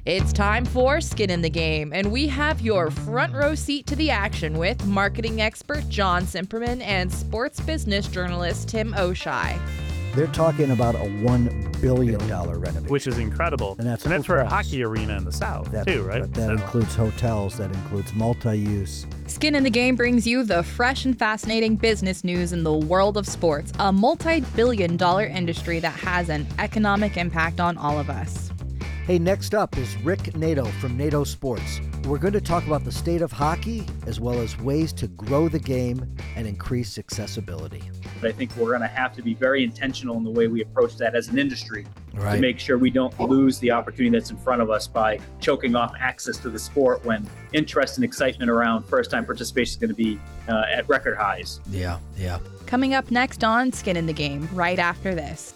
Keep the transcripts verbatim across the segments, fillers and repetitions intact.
It's time for Skin in the Game, and we have your front row seat to the action with marketing expert John Simperman and sports business journalist Tim O'Shea. They're talking about a one billion dollars renovation. Which is incredible. And that's, and that's for a hotels. hockey arena in the South, that, too, right? But that So. includes hotels, that includes multi-use. Skin in the Game brings you the fresh and fascinating business news in the world of sports, a multi-billion dollar industry that has an economic impact on all of us. Hey, next up is Rick Nadeau from Nadeau Sports. We're going to talk about the state of hockey as well as ways to grow the game and increase accessibility. But I think we're going to have to be very intentional in the way we approach that as an industry Right. to make sure we don't lose the opportunity that's in front of us by choking off access to the sport when interest and excitement around first-time participation is going to be uh, at record highs. Yeah, yeah. Coming up next on Skin in the Game, right after this.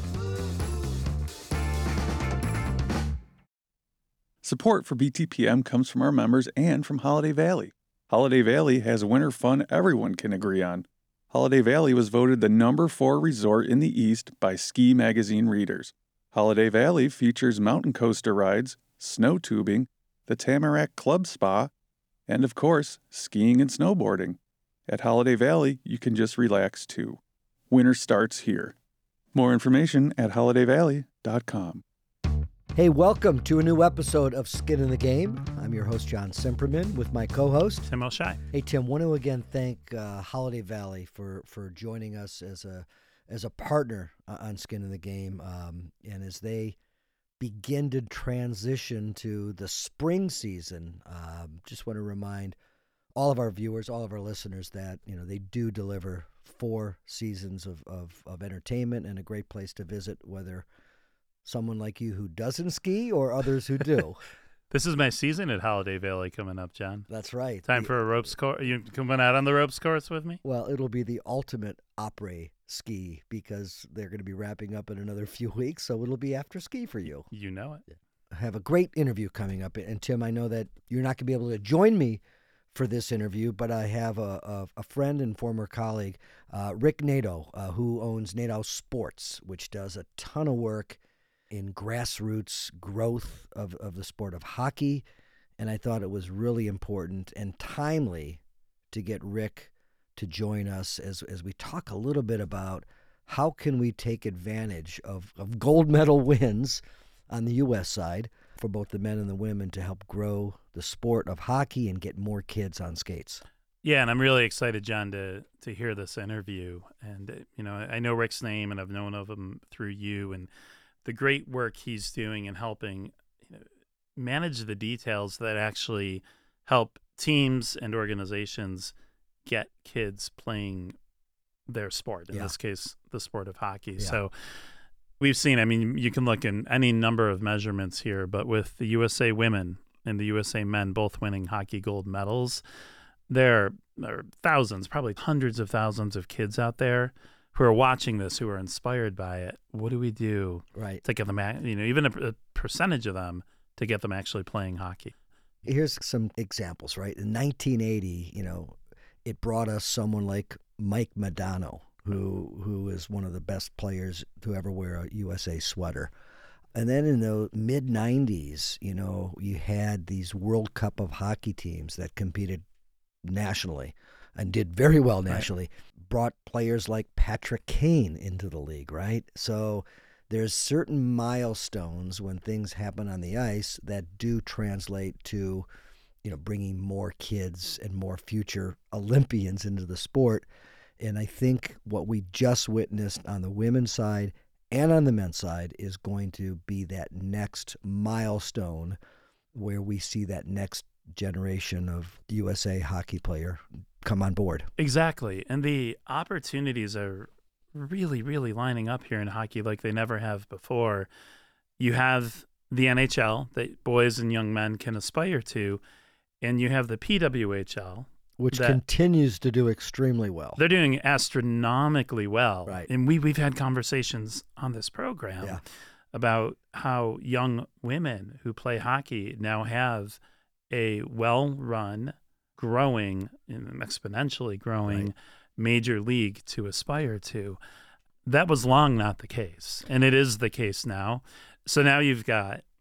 Support for B T P M comes from our members and from Holiday Valley. Holiday Valley has winter fun everyone can agree on. Holiday Valley was voted the number four resort in the East by Ski Magazine readers. Holiday Valley features mountain coaster rides, snow tubing, the Tamarack Club Spa, and of course, skiing and snowboarding. At Holiday Valley, you can just relax too. Winter starts here. More information at holiday valley dot com. Hey, welcome to a new episode of Skin in the Game. I'm your host, John Simperman, with my co-host, Tim O'Shea. Hey, Tim, want to again thank uh, Holiday Valley for, for joining us as a as a partner uh, on Skin in the Game. Um, and as they begin to transition to the spring season, um, just want to remind all of our viewers, all of our listeners that, you know, they do deliver four seasons of, of, of entertainment and a great place to visit, whether someone like you who doesn't ski or others who do. This is my season at Holiday Valley coming up, John. That's right. Time The- for a ropes course. You coming out on the ropes course with me? Well, it'll be the ultimate après ski because they're going to be wrapping up in another few weeks, so it'll be after ski for you. You know it. I have a great interview coming up, and Tim, I know that you're not going to be able to join me for this interview, but I have a, a, a friend and former colleague, uh, Rick Nadeau, uh, who owns Nadeau Sports, which does a ton of work in grassroots growth of, of the sport of hockey, and I thought it was really important and timely to get Rick to join us as as we talk a little bit about how can we take advantage of, of gold medal wins on the U S side for both the men and the women to help grow the sport of hockey and get more kids on skates. Yeah, and I'm really excited, John, to to hear this interview. And, uh, you know, I know Rick's name, and I've known of him through you, and the great work he's doing in helping, you know, manage the details that actually help teams and organizations get kids playing their sport, in Yeah. this case, the sport of hockey. Yeah. So we've seen, I mean, you can look in any number of measurements here, but with the U S A women and the U S A men both winning hockey gold medals, there are thousands, probably hundreds of thousands of kids out there who are watching this, who are inspired by it. What do we do Right. to get them, a- you know, even a, a percentage of them to get them actually playing hockey? Here's some examples, right? In nineteen eighty, you know, it brought us someone like Mike Modano, who who is one of the best players to ever wear a U S A sweater. And then in the mid nineties, you know, you had these World Cup of hockey teams that competed nationally and did very well nationally, right. Brought players like Patrick Kane into the league, right? So there's certain milestones when things happen on the ice that do translate to, you know, bringing more kids and more future Olympians into the sport. And I think what we just witnessed on the women's side and on the men's side is going to be that next milestone where we see that next generation of U S A hockey player come on board. Exactly. And the opportunities are really, really lining up here in hockey like they never have before. You have the N H L that boys and young men can aspire to, and you have the P W H L, which that continues to do extremely well. They're doing astronomically well. Right. And we, we've had conversations on this program Yeah. about how young women who play hockey now have a well-run, growing, and exponentially growing Right. major league to aspire to. That was long not the case, and it is the case now. So now you've got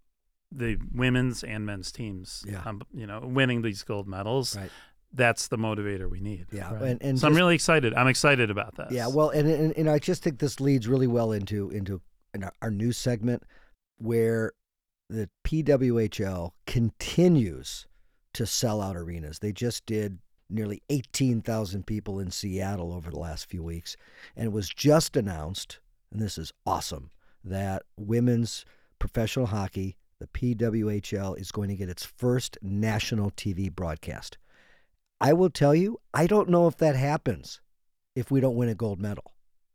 the women's and men's teams, Yeah. um, you know, winning these gold medals. Right. That's the motivator we need. Yeah, right? and- and so I'm just- really excited. I'm excited about this. Yeah, well, and, and and I just think this leads really well into into our, our news segment, where the P W H L continues to sell out arenas. They just did nearly eighteen thousand people in Seattle over the last few weeks, and it was just announced, and this is awesome, that women's professional hockey, the P W H L, is going to get its first national T V broadcast. I will tell you, I don't know if that happens if we don't win a gold medal.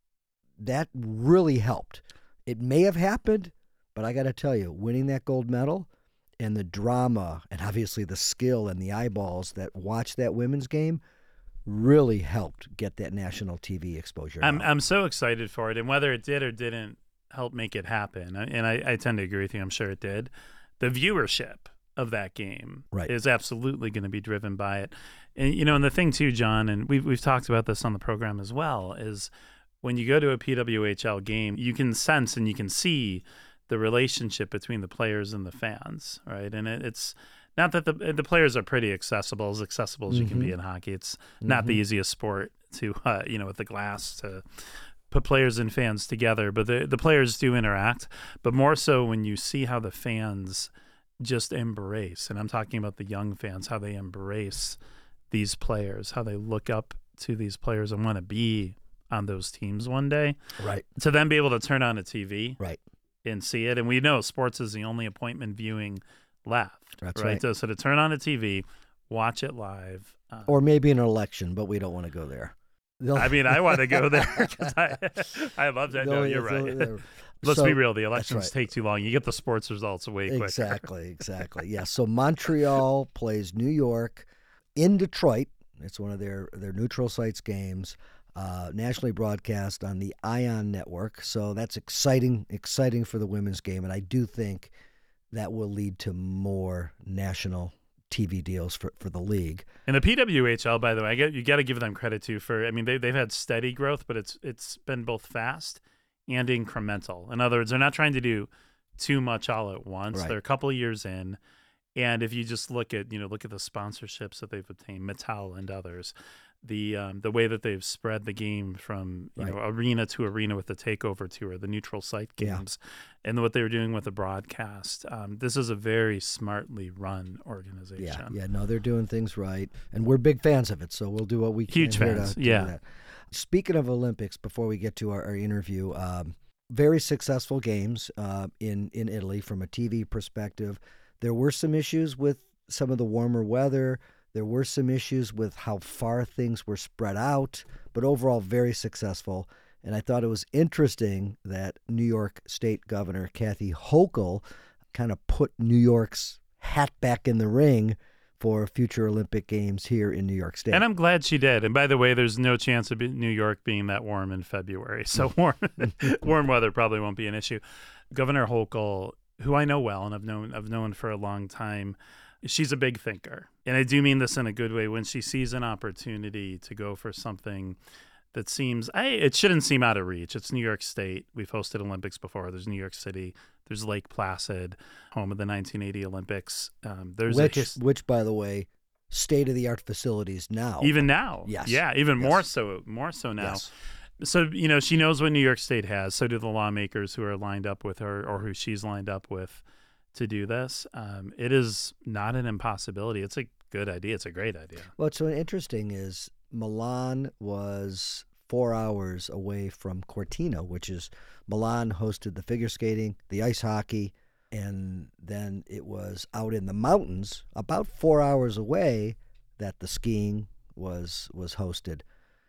That really helped. It may have happened, but I got to tell you, winning that gold medal and the drama and obviously the skill and the eyeballs that watch that women's game really helped get that national T V exposure. I'm now. I'm so excited for it, and whether it did or didn't help make it happen, and I, I tend to agree with you. I'm sure it did. The viewership of that game Right. is absolutely going to be driven by it. And you know, and the thing too, John, and we've we've talked about this on the program as well, is when you go to a P W H L game, you can sense and you can see the relationship between the players and the fans, right? And it, it's not that the the players are pretty accessible, as accessible as you can be in hockey. It's not the easiest sport to, uh, you know, with the glass to put players and fans together, but the the players do interact. But more so when you see how the fans just embrace, and I'm talking about the young fans, how they embrace these players, how they look up to these players and want to be on those teams one day. Right. To then be able to turn on a T V Right. and see it. And we know sports is the only appointment viewing left. That's right. right. So, so to turn on a T V, watch it live. Uh, Or maybe an election, but we don't want to go there. They'll- I mean, I want to go there because I, I love that. No, they'll- you're they'll- right. they'll- Let's So- be real. The that's elections right. take too long. You get the sports results way quicker. Exactly, exactly. Yeah. So Montreal plays New York in Detroit. It's one of their, their neutral sites games, uh, nationally broadcast on the Ion Network. So that's exciting, exciting for the women's game. And I do think that will lead to more national T V deals for, for the league. And the P W H L, by the way, I get you got to give them credit too for. I mean, they they've had steady growth, but it's it's been both fast and incremental. In other words, they're not trying to do too much all at once. Right. They're a couple of years in, and if you just look at you know look at the sponsorships that they've obtained, Mattel and others, the um, the way that they've spread the game from you Right. know arena to arena with the takeover tour, the neutral site Yeah. games, and what they were doing with the broadcast. Um, this is a very smartly run organization. Yeah, yeah, no, they're doing things right, and we're big fans of it. So we'll do what we can Huge here fans, to, to yeah. do that. Speaking of Olympics, before we get to our, our interview, um, very successful games uh, in in Italy from a T V perspective. There were some issues with some of the warmer weather. There were some issues with how far things were spread out, but overall very successful. And I thought it was interesting that New York State Governor Kathy Hochul kind of put New York's hat back in the ring for future Olympic Games here in New York State. And I'm glad she did. And by the way, there's no chance of be- New York being that warm in February. So warm, warm weather probably won't be an issue. Governor Hochul, who I know well and I've known I've known for a long time, she's a big thinker. And I do mean this in a good way. When she sees an opportunity to go for something that seems, I, it shouldn't seem out of reach. It's New York State. We've hosted Olympics before. There's New York City. There's Lake Placid, home of the nineteen eighty Olympics. Um, there's which, a his- which, by the way, state-of-the-art facilities now. even now. Yes. Yeah, even Yes. more so, more so now. Yes. So, you know, she knows what New York State has. So do the lawmakers who are lined up with her or who she's lined up with to do this. Um, it is not an impossibility. It's a good idea. It's a great idea. What's so interesting is Milan was four hours away from Cortina, which is Milan hosted the figure skating, the ice hockey, and then it was out in the mountains about four hours away that the skiing was was hosted.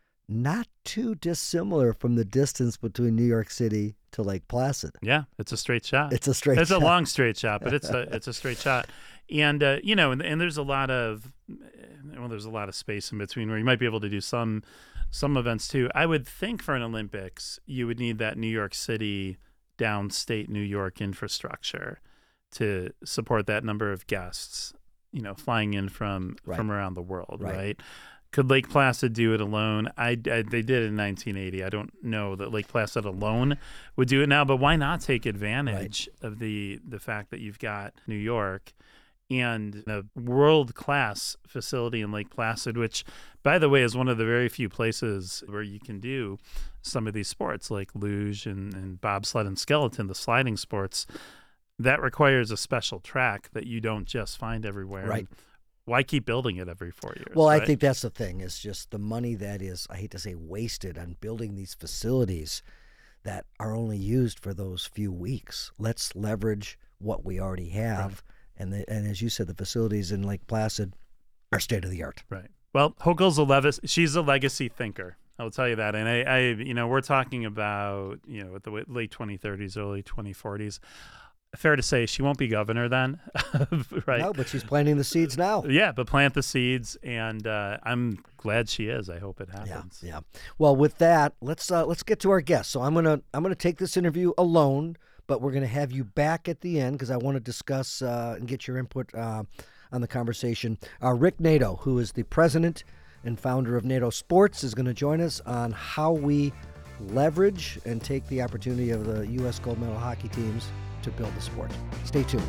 Not too dissimilar from the distance between New York City to Lake Placid. Yeah, it's a straight shot. It's a straight It's shot. a long straight shot, but it's a it's a straight shot. And uh, you know, and, and there's a lot of well, there's a lot of space in between where you might be able to do some some events too. I would think for an Olympics, you would need that New York City, downstate New York infrastructure to support that number of guests, you know, flying in from Right. from around the world, Right. right? Could Lake Placid do it alone? I, I they did it in nineteen eighty. I don't know that Lake Placid alone would do it now, but why not take advantage right. of the the fact that you've got New York and a world-class facility in Lake Placid, which, by the way, is one of the very few places where you can do some of these sports like luge and, and bobsled and skeleton, the sliding sports. That requires a special track that you don't just find everywhere. Right. Why keep building it every four years? Well, right? I think that's the thing, is just the money that is, I hate to say wasted on building these facilities that are only used for those few weeks. Let's leverage what we already have. Right. And the, and as you said, the facilities in Lake Placid are state of the art. Right. Well, Hochul's a levis- she's a legacy thinker. I will tell you that. And I, I, you know, we're talking about, you know, at the late twenty thirties, early twenty forties. Fair to say she won't be governor then, right? No, but she's planting the seeds now. Yeah, but plant the seeds, and uh, I'm glad she is. I hope it happens. Yeah, yeah. Well, with that, let's uh, let's get to our guest. So I'm gonna I'm gonna take this interview alone, but we're gonna have you back at the end because I want to discuss uh, and get your input uh, on the conversation. Uh, Rick Nadeau, who is the president and founder of Nadeau Sports, is going to join us on how we leverage and take the opportunity of the U S gold medal hockey teams to build the sport. Stay tuned.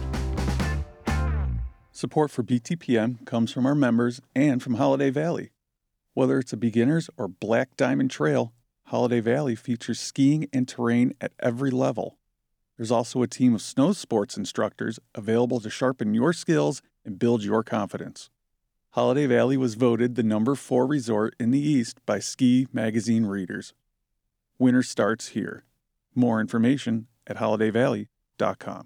Support for B T P M comes from our members and from Holiday Valley. Whether it's a beginner's or Black Diamond Trail, Holiday Valley features skiing and terrain at every level. There's also a team of snow sports instructors available to sharpen your skills and build your confidence. Holiday Valley was voted the number four resort in the East by Ski Magazine readers. Winter starts here. More information at holiday valley dot com.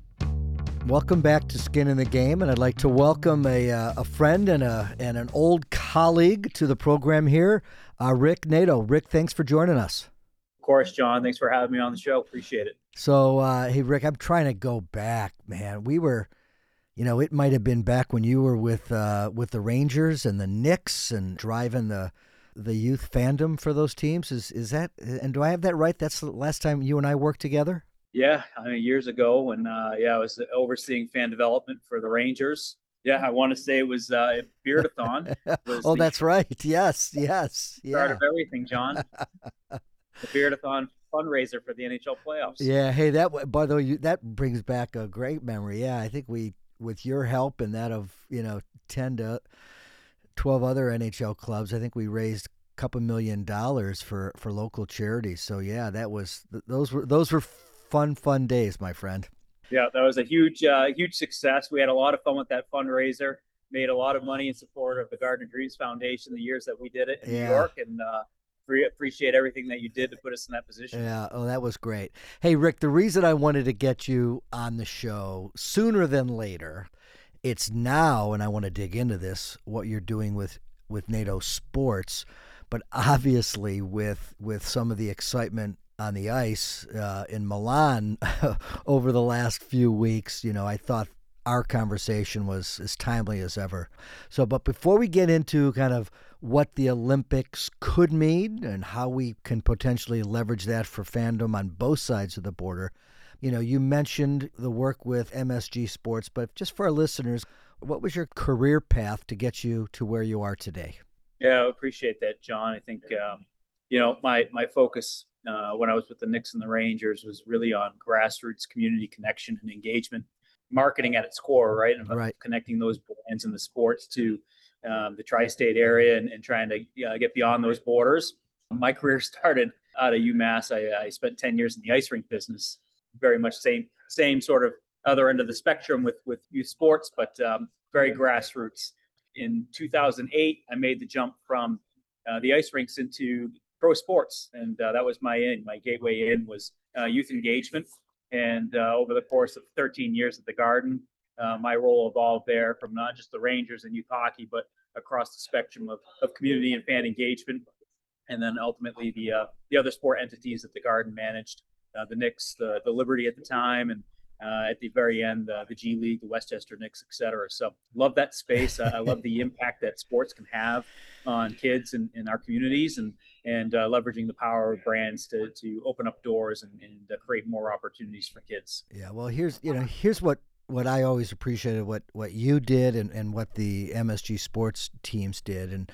Welcome back to Skin in the Game, and I'd like to welcome a uh, a friend and a and an old colleague to the program here, uh, Rick Nadeau. Rick, thanks for joining us. Of course, John. Thanks for having me on the show. Appreciate it. So, uh, hey, Rick, I'm trying to go back, man. We were, you know, it might have been back when you were with uh, with the Rangers and the Knicks and driving the the youth fandom for those teams. Is is that? And do I have that right? That's the last time you and I worked together. Yeah, I mean, years ago when uh, yeah, I was overseeing fan development for the Rangers. Yeah, I want to say it was uh, Beardathon. Was oh, the that's right. Yes, yes. Yeah. Start of everything, John. The Beardathon fundraiser for the N H L playoffs. Yeah. Hey, that by the way, you, that brings back a great memory. Yeah, I think we, with your help and that of you know ten to twelve other N H L clubs, I think we raised a couple million dollars for, for local charities. So yeah, that was those were those were. Fun, fun days, my friend. Yeah, that was a huge, uh, huge success. We had a lot of fun with that fundraiser. Made a lot of money in support of the Garden of Dreams Foundation the years that we did it in yeah. New York, and uh, re- appreciate everything that you did to put us in that position. Yeah, oh, that was great. Hey, Rick, the reason I wanted to get you on the show sooner than later, it's now, and I want to dig into this, what you're doing with with Nadeau Sports, but obviously with with some of the excitement on the ice uh, in Milan over the last few weeks, you know, I thought our conversation was as timely as ever. So, but before we get into kind of what the Olympics could mean and how we can potentially leverage that for fandom on both sides of the border, you know, you mentioned the work with M S G Sports, but just for our listeners, what was your career path to get you to where you are today? Yeah, I appreciate that, John. I think, um, you know, my, my focus Uh, when I was with the Knicks and the Rangers was really on grassroots community connection and engagement, marketing at its core, right? And right. connecting those brands and the sports to um, the tri-state area and, and trying to uh, get beyond those borders. My career started out of UMass. I, I spent ten years in the ice rink business, very much same same sort of other end of the spectrum with, with youth sports, but um, very grassroots. In two thousand eight, I made the jump from uh, the ice rinks into pro sports. And uh, that was my in. My gateway in was uh, youth engagement. And uh, over the course of thirteen years at the Garden, uh, my role evolved there from not just the Rangers and youth hockey, but across the spectrum of, of community and fan engagement. And then ultimately the uh, the other sport entities that the Garden managed, uh, the Knicks, the, the Liberty at the time, and uh, at the very end, uh, the G League, the Westchester Knicks, et cetera. So love that space. I, I love the impact that sports can have on kids in, in our communities, and and uh, leveraging the power of brands to to open up doors and, and uh, create more opportunities for kids. Yeah, well, here's you know here's what, what I always appreciated what, what you did and, and what the M S G Sports teams did, and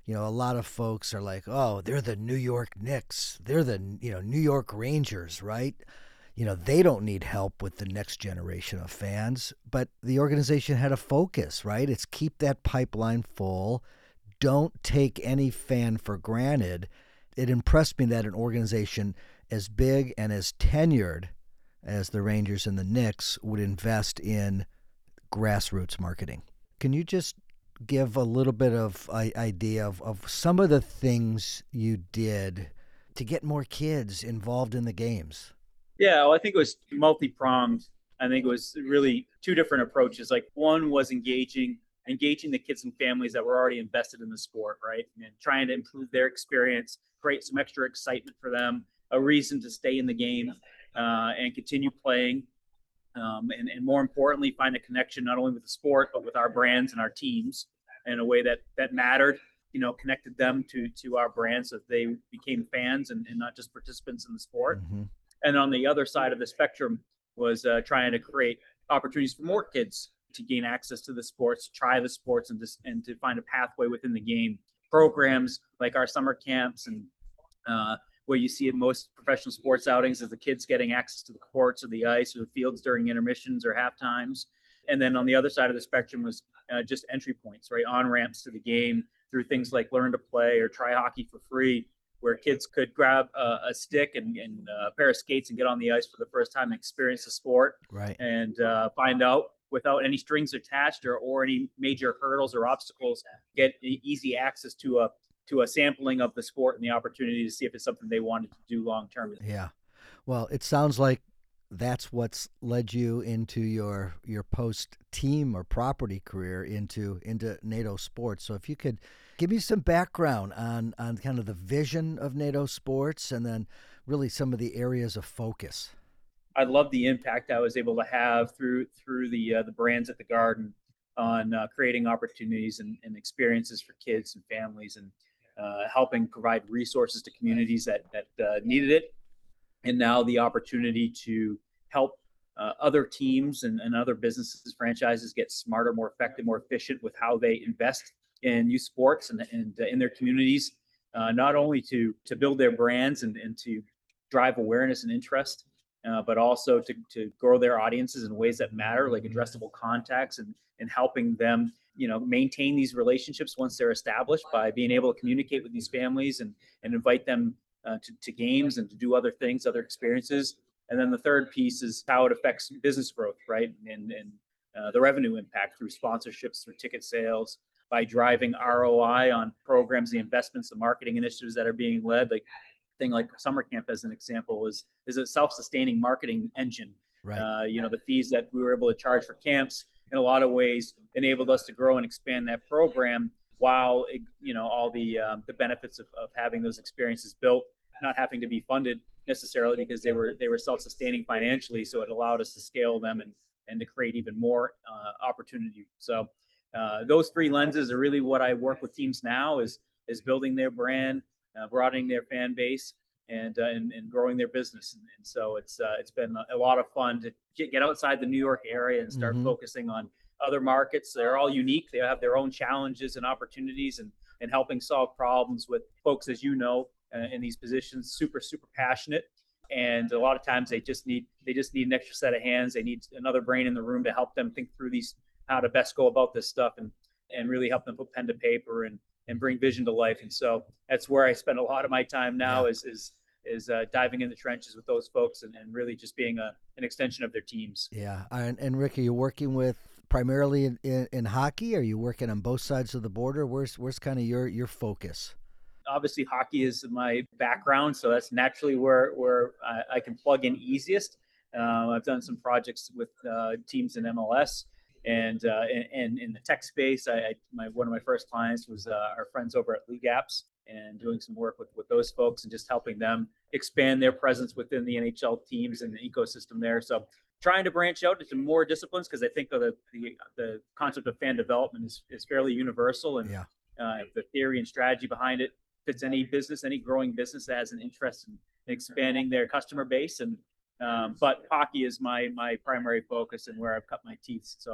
You know, a lot of folks are like, oh, they're the New York Knicks. They're the, you know, New York Rangers, right? You know, they don't need help with the next generation of fans. But the organization had a focus, right? It's keep that pipeline full. Don't take any fan for granted. It impressed me that an organization as big and as tenured as the Rangers and the Knicks would invest in grassroots marketing. Can you just give a little bit of uh, idea of, of some of the things you did to get more kids involved in the games? Yeah, well, I think it was multi-pronged. I think it was really two different approaches. Like one was engaging, engaging the kids and families that were already invested in the sport, right? And trying to improve their experience, create some extra excitement for them, a reason to stay in the game uh, and continue playing. Um, and, and more importantly, find a connection not only with the sport, but with our brands and our teams in a way that that mattered, you know, connected them to to our brands so that they became fans and, and not just participants in the sport. Mm-hmm. And on the other side of the spectrum was uh, trying to create opportunities for more kids to gain access to the sports, try the sports, and, just, and to find a pathway within the game. Programs like our summer camps and uh, where you see in most professional sports outings is the kids getting access to the courts or the ice or the fields during intermissions or half times. And then on the other side of the spectrum was uh, just entry points, right? On-ramps to the game through things like Learn to Play or Try Hockey for Free, where kids could grab a, a stick and, and a pair of skates and get on the ice for the first time and experience the sport. Right. And uh, find out without any strings attached or, or any major hurdles or obstacles, get easy access to a to a sampling of the sport and the opportunity to see if it's something they wanted to do long term. Yeah. Well, it sounds like that's what's led you into your your post team or property career into into NATO Sports. So if you could give me some background on on kind of the vision of NATO Sports and then really some of the areas of focus. I love the impact I was able to have through through the uh, the brands at the Garden on uh, creating opportunities and, and experiences for kids and families and uh, helping provide resources to communities that that uh, needed it. And now the opportunity to help uh, other teams and, and other businesses, franchises get smarter, more effective, more efficient with how they invest in youth sports and, and uh, in their communities, uh, not only to to build their brands and, and to drive awareness and interest, uh, but also to, to grow their audiences in ways that matter, like addressable contacts and, and helping them, you know, maintain these relationships once they're established by being able to communicate with these families and, and invite them Uh, to, to games and to do other things, other experiences. And then the third piece is how it affects business growth, right? And, and uh, the revenue impact through sponsorships, through ticket sales, by driving R O I on programs, the investments, the marketing initiatives that are being led. Like thing like summer camp, as an example, is is a self-sustaining marketing engine. Right. Uh, you know, the fees that we were able to charge for camps in a lot of ways enabled us to grow and expand that program, while, you know, all the um, the benefits of, of having those experiences built, not having to be funded necessarily because they were they were self-sustaining financially. So it allowed us to scale them and and to create even more uh, opportunity. So uh, those three lenses are really what I work with teams now: is is building their brand, uh, broadening their fan base, and uh, and, and growing their business. And, and so it's uh, it's been a lot of fun to get, get outside the New York area and start mm-hmm. focusing on other markets. They're all unique. They have their own challenges and opportunities, and, and helping solve problems with folks, as you know, uh, in these positions, super, super passionate. And a lot of times they just need, they just need an extra set of hands. They need another brain in the room to help them think through these, how to best go about this stuff and, and really help them put pen to paper and, and bring vision to life. And so that's where I spend a lot of my time now yeah. is, is, is uh, diving in the trenches with those folks and, and really just being a, an extension of their teams. Yeah. And, and Rick, are you working with primarily in, in, in hockey? Are you working on both sides of the border? Where's where's kind of your your focus? Obviously, hockey is my background, so that's naturally where where I, I can plug in easiest. Uh, I've done some projects with uh, teams in M L S and uh, and, and in the tech space. I, I my one of my first clients was uh, our friends over at League Apps, and doing some work with with those folks and just helping them expand their presence within the N H L teams and the ecosystem there. So trying to branch out into more disciplines, because I think the, the the concept of fan development is, is fairly universal, and yeah. uh, the theory and strategy behind it fits any business, any growing business that has an interest in expanding their customer base. And um, but hockey is my my primary focus and where I've cut my teeth. So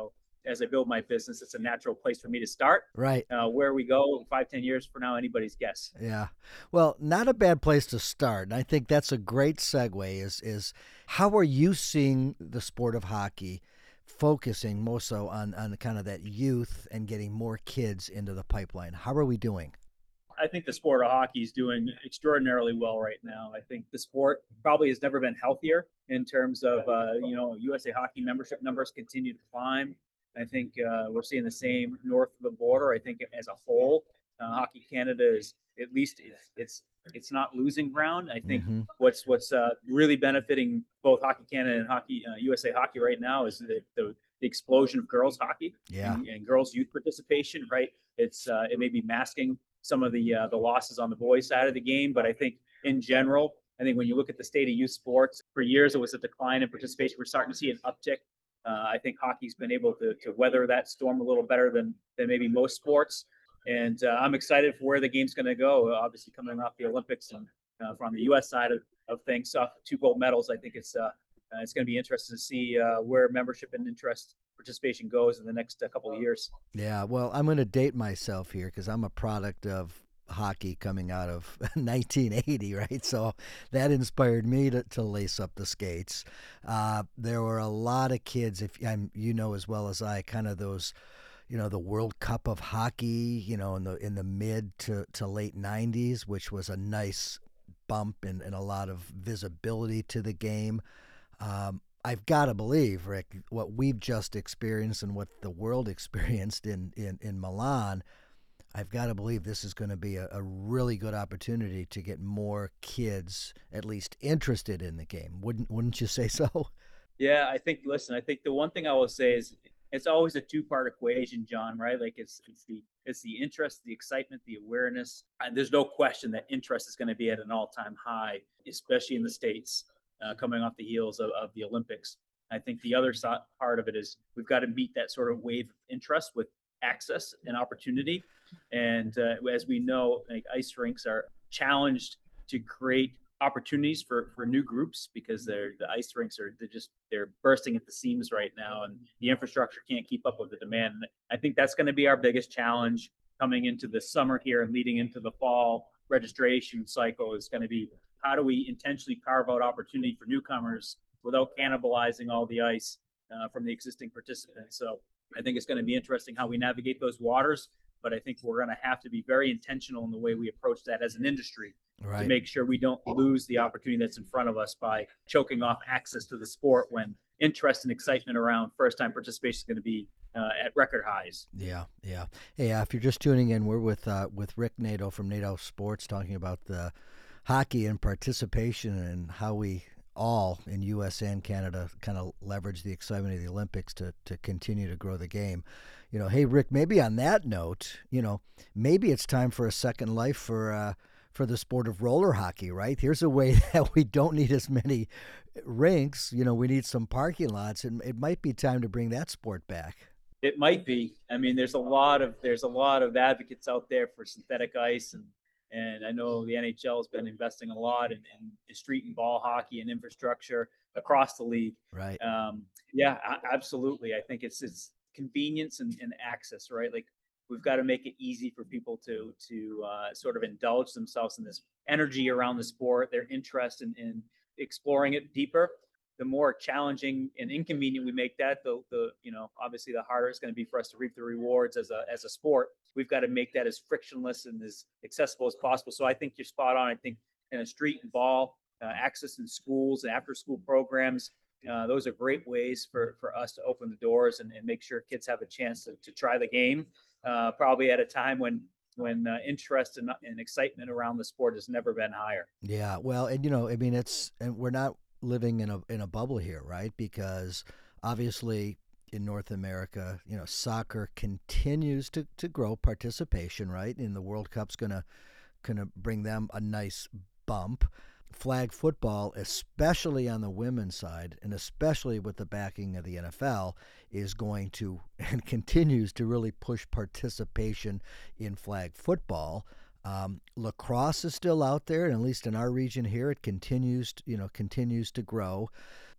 as I build my business, it's a natural place for me to start. Right. Uh, where we go five, ten years from now, anybody's guess. Yeah. Well, not a bad place to start. And I think that's a great segue is, is how are you seeing the sport of hockey focusing more so on, on kind of that youth and getting more kids into the pipeline? How are we doing? I think the sport of hockey is doing extraordinarily well right now. I think the sport probably has never been healthier in terms of, uh, you know, U S A Hockey membership numbers continue to climb. I think uh, we're seeing the same north of the border. I think as a whole, uh, Hockey Canada is at least it's it's, it's not losing ground. I think mm-hmm. what's what's uh, really benefiting both Hockey Canada and Hockey uh, U S A Hockey right now is the, the, the explosion of girls hockey yeah. and, and girls youth participation. Right, it's uh, it may be masking some of the uh, the losses on the boys side of the game, but I think in general, I think when you look at the state of youth sports, for years it was a decline in participation. We're starting to see an uptick. Uh, I think hockey's been able to to weather that storm a little better than than maybe most sports, and uh, I'm excited for where the game's going to go. Obviously, coming off the Olympics and uh, from the U S side of, of things, off two gold medals, I think it's uh, uh, it's going to be interesting to see uh, where membership and interest participation goes in the next uh, couple of years. Yeah, well, I'm going to date myself here because I'm a product of hockey coming out of nineteen eighty, right? So that inspired me to, to lace up the skates. Uh, there were a lot of kids, if I'm, you know as well as I, kind of those, you know, the World Cup of hockey, you know, in the in the mid to, to late nineties, which was a nice bump and, and a lot of visibility to the game. Um, I've got to believe, Rick, what we've just experienced and what the world experienced in, in, in Milan, I've got to believe this is going to be a, a really good opportunity to get more kids at least interested in the game. Wouldn't wouldn't you say so? Yeah, I think, listen, I think the one thing I will say is it's always a two-part equation, John, right? Like it's, it's the it's the interest, the excitement, the awareness. And there's no question that interest is going to be at an all-time high, especially in the States. Uh, coming off the heels of, of the Olympics. I think the other so- part of it is we've got to meet that sort of wave of interest with access and opportunity. And uh, as we know, like ice rinks are challenged to create opportunities for, for new groups because they're the ice rinks are they're just they're bursting at the seams right now, and the infrastructure can't keep up with the demand. And I think that's going to be our biggest challenge coming into the summer here and leading into the fall registration cycle is going to be how do we intentionally carve out opportunity for newcomers without cannibalizing all the ice uh, from the existing participants. So I think it's going to be interesting how we navigate those waters, but I think we're going to have to be very intentional in the way we approach that as an industry right. to make sure we don't lose the opportunity that's in front of us by choking off access to the sport when interest and excitement around first-time participation is going to be uh, at record highs. Yeah, yeah. Hey, uh, if you're just tuning in, we're with uh, with Rick Nadeau from Nadeau Sports talking about the hockey and participation and how we all in U S A and Canada kind of leverage the excitement of the Olympics to, to continue to grow the game. You know, hey, Rick, maybe on that note, you know, maybe it's time for a second life for uh, for the sport of roller hockey, right? Here's a way that we don't need as many rinks. You know, we need some parking lots, and it might be time to bring that sport back. It might be. I mean, there's a lot of there's a lot of advocates out there for synthetic ice, and And I know the N H L has been investing a lot in, in street and ball hockey and infrastructure across the league. Right. Um, yeah, absolutely. I think it's it's convenience and, and access, right? Like we've got to make it easy for people to to uh, sort of indulge themselves in this energy around the sport, their interest in, in exploring it deeper. The more challenging and inconvenient we make that, the the you know obviously the harder it's going to be for us to reap the rewards as a as a sport. We've got to make that as frictionless and as accessible as possible. So I think you're spot on. I think in a street and ball uh, access in schools and after school programs, uh, those are great ways for for us to open the doors and, and make sure kids have a chance to, to try the game. Uh, probably at a time when when uh, interest and, and excitement around the sport has never been higher. Yeah, well, and you know, I mean, it's and we're not living in a in a bubble here, right? Because obviously in North America, you know, soccer continues to, to grow participation, right? And the World Cup's gonna gonna bring them a nice bump. Flag football, especially on the women's side, and especially with the backing of the N F L, is going to and continues to really push participation in flag football. Um, lacrosse is still out there, and at least in our region here, it continues, to, you know, continues to grow.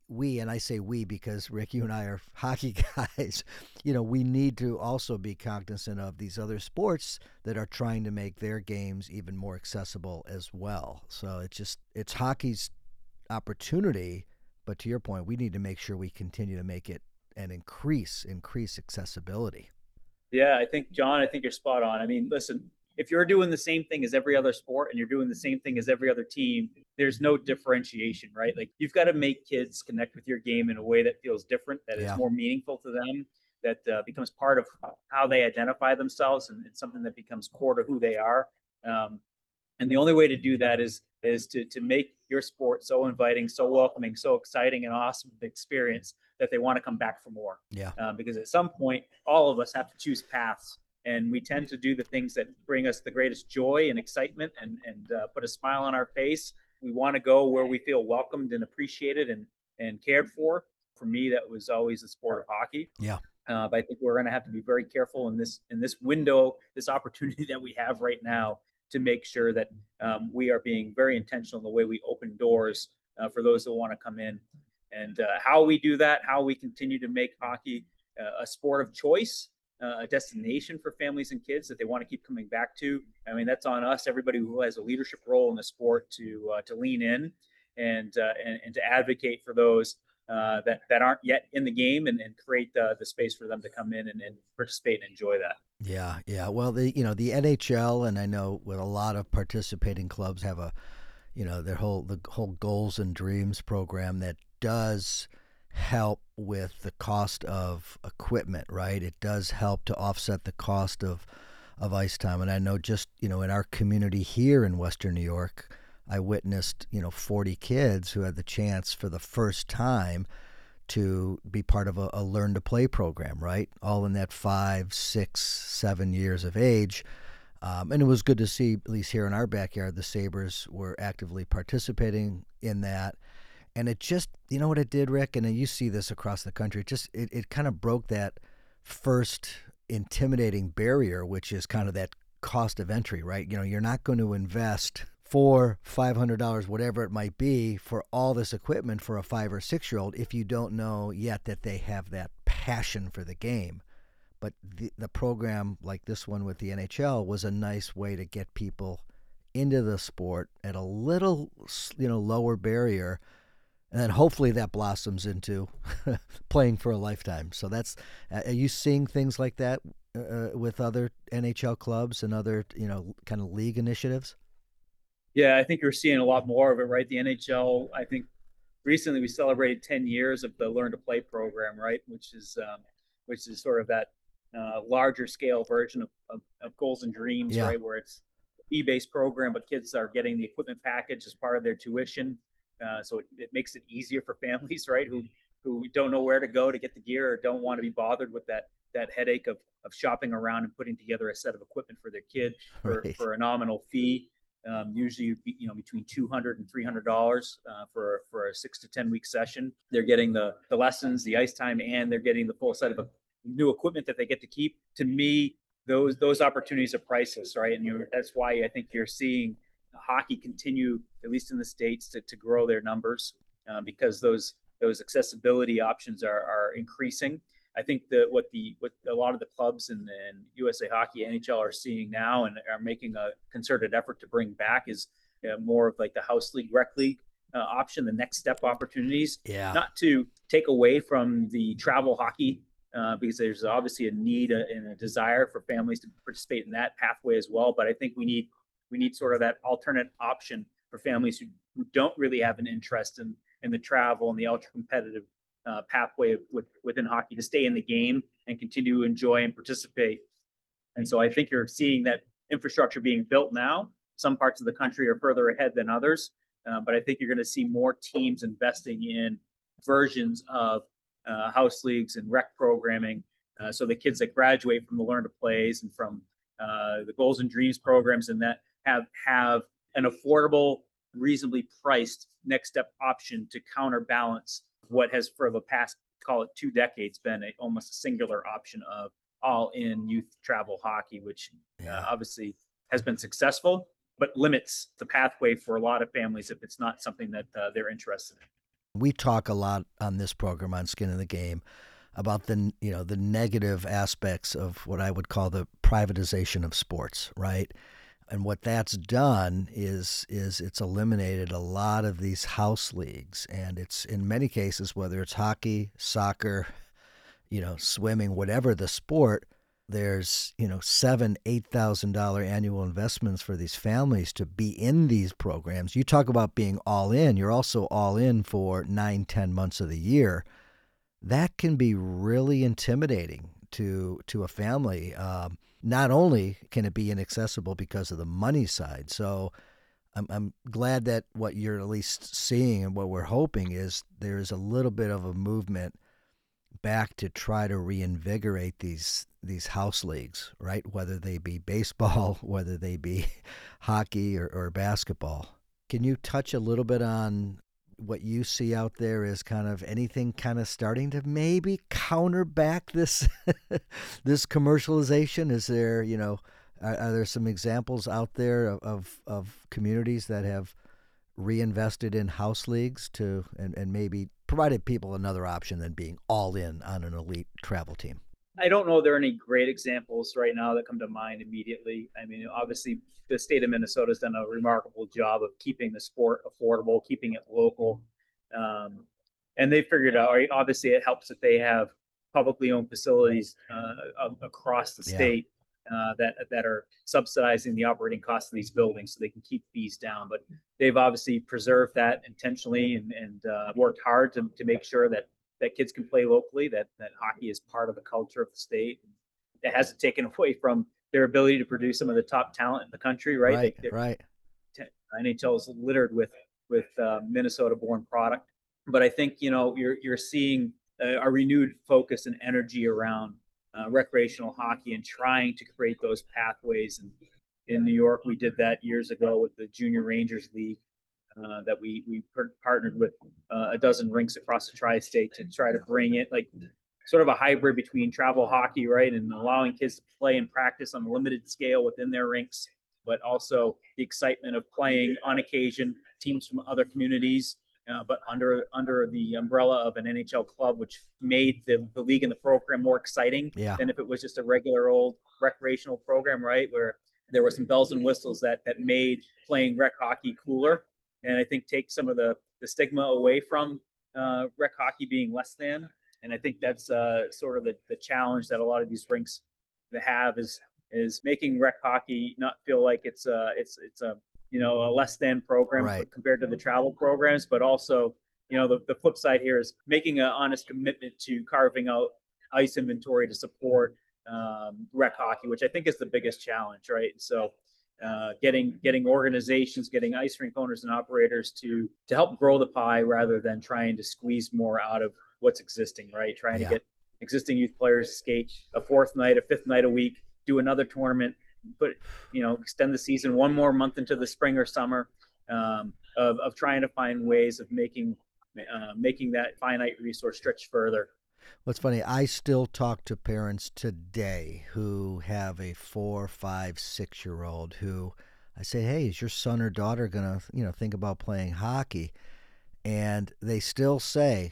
we, and I say we because Rick, you and I are hockey guys, you know, we need to also be cognizant of these other sports that are trying to make their games even more accessible as well. So it's just, it's hockey's opportunity, but to your point, we need to make sure we continue to make it and increase, increase accessibility. Yeah, I think, John, I think you're spot on. I mean, listen, if you're doing the same thing as every other sport and you're doing the same thing as every other team, there's no differentiation, right? Like, you've got to make kids connect with your game in a way that feels different, that Yeah. is more meaningful to them, that uh, becomes part of how they identify themselves, and it's something that becomes core to who they are. Um, and the only way to do that is is to to make your sport so inviting, so welcoming, so exciting and awesome experience that they want to come back for more. Yeah. Uh, because at some point, all of us have to choose paths, and we tend to do the things that bring us the greatest joy and excitement, and and uh, put a smile on our face. We want to go where we feel welcomed and appreciated and and cared for. For me, that was always the sport of hockey. Yeah. Uh, but I think we're going to have to be very careful in this in this window, this opportunity that we have right now, to make sure that um, we are being very intentional in the way we open doors uh, for those that want to come in. And uh, how we do that, how we continue to make hockey uh, a sport of choice, uh, a destination for families and kids that they want to keep coming back to. I mean, that's on us, everybody who has a leadership role in the sport, to uh, to lean in and, uh, and and to advocate for those uh, that that aren't yet in the game, and, and create the, the space for them to come in and, and participate and enjoy that. Yeah, yeah. Well, the you know the N H L, and I know with a lot of participating clubs have a, you know, their whole the whole Goals and Dreams program that does help with the cost of equipment, right? It does help to offset the cost of of ice time. And I know just, you know, in our community here in Western New York, I witnessed, you know, forty kids who had the chance for the first time to be part of a, a learn to play program, right? All in that five, six, seven years of age. Um, and it was good to see, at least here in our backyard, the Sabres were actively participating in that. And it just, you know what it did, Rick? And you see this across the country. It just, it, it kind of broke that first intimidating barrier, which is kind of that cost of entry, right? You know, you're not going to invest four, five hundred dollars, whatever it might be, for all this equipment for a five or six year old if you don't know yet that they have that passion for the game. But the the program like this one with the N H L was a nice way to get people into the sport at a little, you know, lower barrier, and then hopefully that blossoms into playing for a lifetime. So that's, uh, are you seeing things like that uh, with other N H L clubs and other, you know, kind of league initiatives? Yeah, I think you're seeing a lot more of it, right? The N H L, I think recently we celebrated ten years of the Learn to Play program, right? Which is um, which is sort of that uh, larger scale version of, of, of Goals and Dreams, Yeah. right? Where it's a fee-based program, but kids are getting the equipment package as part of their tuition. Uh, so it, it makes it easier for families, right? Who who don't know where to go to get the gear, or don't want to be bothered with that that headache of of shopping around and putting together a set of equipment for their kid for, Right. for a nominal fee. Um, usually, you know, between two hundred and three hundred dollars uh, for for a six to ten week session. They're getting the the lessons, the ice time, and they're getting the full set of new equipment that they get to keep. To me, those those opportunities are priceless, right? And you that's why I think you're seeing hockey continue, at least in the States, to, to grow their numbers uh, because those those accessibility options are are increasing. I think that what the what a lot of the clubs in, in U S A Hockey, N H L are seeing now and are making a concerted effort to bring back is uh, more of like the house league, rec league uh, option, the next step opportunities. Yeah. Not to take away from the travel hockey, uh, because there's obviously a need uh, and a desire for families to participate in that pathway as well. But I think we need we need sort of that alternate option for families who, who don't really have an interest in in the travel and the ultra competitive Uh, pathway with, within hockey to stay in the game and continue to enjoy and participate. And so I think you're seeing that infrastructure being built now. Some parts of the country are further ahead than others, uh, but I think you're going to see more teams investing in versions of uh, house leagues and rec programming. Uh, so the kids that graduate from the Learn to Plays and from uh, the Goals and Dreams programs and that have have an affordable, reasonably priced next step option to counterbalance what has for the past, call it two decades, been a, almost a singular option of all-in youth travel hockey, which Yeah. uh, obviously has been successful, but limits the pathway for a lot of families if it's not something that uh, they're interested in. We talk a lot on this program on Skin in the Game about the you know the negative aspects of what I would call the privatization of sports, right? And what that's done is is it's eliminated a lot of these house leagues, and it's in many cases, whether it's hockey, soccer, you know, swimming, whatever the sport, there's you know seven, eight thousand dollar annual investments for these families to be in these programs. You talk about being all in; you're also all in for nine, ten months of the year. That can be really intimidating to to a family. Um, not only can it be inaccessible because of the money side, so I'm I'm glad that what you're at least seeing and what we're hoping is there's a little bit of a movement back to try to reinvigorate these these house leagues, right? Whether they be baseball, whether they be hockey or, or basketball. Can you touch a little bit on what you see out there as kind of anything kind of starting to maybe counter back this this commercialization? Is there, you know, are, are there some examples out there of, of, of communities that have reinvested in house leagues to and, and maybe provided people another option than being all in on an elite travel team? I don't know if there are any great examples right now that come to mind immediately. I mean, obviously, the state of Minnesota has done a remarkable job of keeping the sport affordable, keeping it local. Um, and they figured out, right, obviously, it helps that they have publicly owned facilities uh, across the state uh, that that are subsidizing the operating costs of these buildings so they can keep fees down. But they've obviously preserved that intentionally and, and uh, worked hard to, to make sure that that kids can play locally, that that hockey is part of the culture of the state. It hasn't taken away from their ability to produce some of the top talent in the country, right? Right, they, right. N H L is littered with with uh, Minnesota-born product, but I think you know you're you're seeing a, a renewed focus and energy around uh, recreational hockey and trying to create those pathways. And in New York, we did that years ago with the Junior Rangers League. Uh, that we we per- partnered with uh, a dozen rinks across the tri-state to try to bring it like sort of a hybrid between travel hockey, right, and allowing kids to play and practice on a limited scale within their rinks, but also the excitement of playing on occasion teams from other communities, uh, but under under the umbrella of an N H L club, which made the, the league and the program more exciting Yeah. than if it was just a regular old recreational program, right, where there were some bells and whistles that that made playing rec hockey cooler. And I think take some of the, the stigma away from uh, rec hockey being less than. And I think that's uh, sort of the, the challenge that a lot of these rinks have is is making rec hockey not feel like it's a it's it's a you know a less than program Right. compared to the travel programs, but also you know the, the flip side here is making an honest commitment to carving out ice inventory to support um, rec hockey, which I think is the biggest challenge, right? So. Uh, getting getting organizations, getting ice rink owners and operators to to help grow the pie rather than trying to squeeze more out of what's existing, right? Trying Yeah. to get existing youth players to skate a fourth night, a fifth night a week, do another tournament, put you know extend the season one more month into the spring or summer, um, of of trying to find ways of making uh, making that finite resource stretch further. What's funny, I still talk to parents today who have a four, five, six-year-old who I say, hey, is your son or daughter going to, you know, think about playing hockey? And they still say,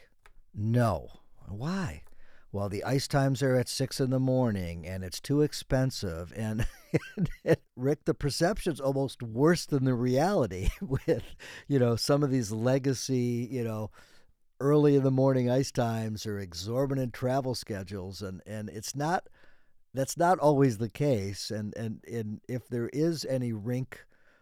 no. Why? Well, the ice times are at six in the morning, and it's too expensive. And, and Rick, the perception's almost worse than the reality with, you know, some of these legacy, you know, early in the morning ice times or exorbitant travel schedules, and and it's not that's not always the case. And and and if there is any rink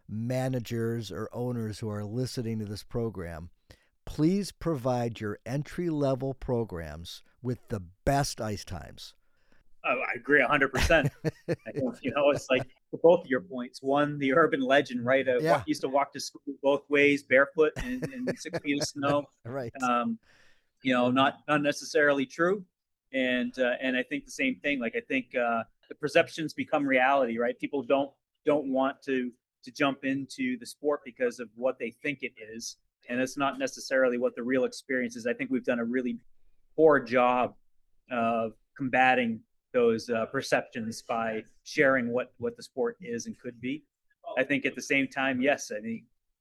managers or owners who are listening to this program, please provide your entry level programs with the best ice times. Oh, I agree one hundred percent. I think, you know, it's like for both of your points. One, the urban legend, right? I Yeah. used to walk to school both ways, barefoot in, in six feet of snow. Right. Um, you know, not not necessarily true. And uh, and I think the same thing. Like I think uh, the perceptions become reality, right? People don't don't want to to jump into the sport because of what they think it is, and it's not necessarily what the real experience is. I think we've done a really poor job of combating those uh, perceptions by sharing what what the sport is and could be. I think at the same time, yes, I think